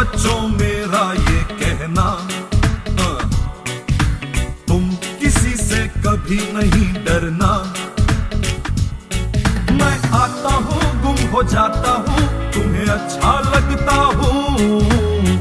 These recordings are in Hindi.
बच्चों मेरा ये कहना, तुम किसी से कभी नहीं डरना। मैं आता हूँ गुम हो जाता हूँ, तुम्हें अच्छा लगता हूँ।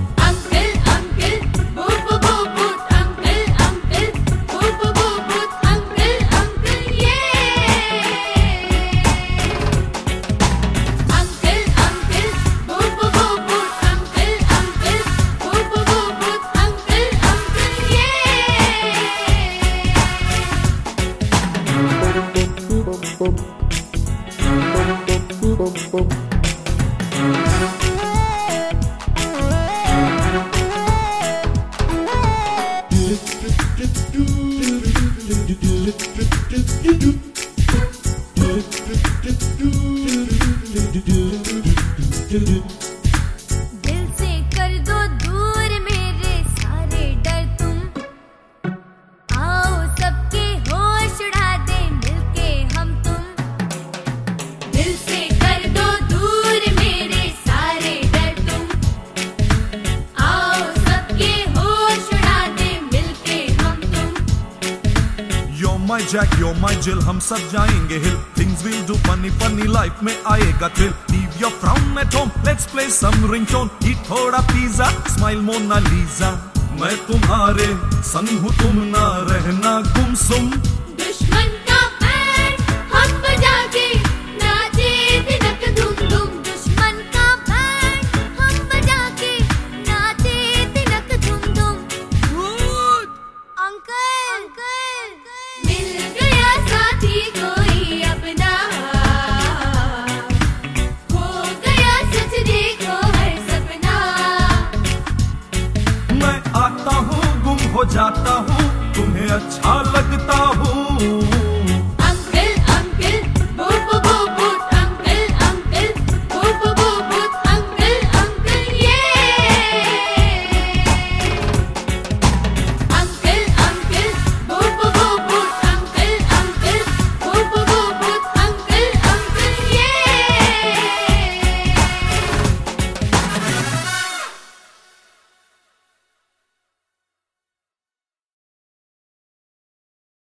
दिल से कर दो दूर मेरे सारे डर तुम, आओ सबके होश उड़ा दे मिलके हम तुम। दिल से कर दो दूर मेरे सारे डर तुम, आओ सबके होश उड़ा दे मिलके हम तुम। You're my Jack, you're my Jill, हम सब जाएंगे हिल। Things we'll do funny funny, life में आएगा thrill। Leave your frown at home, let's play some ringtone। Eat थोड़ा पिज़्ज़ा, smile Mona Lisa। मैं तुम्हारे संग हूँ, तुम ना रहना गुमसुम। दुश्मन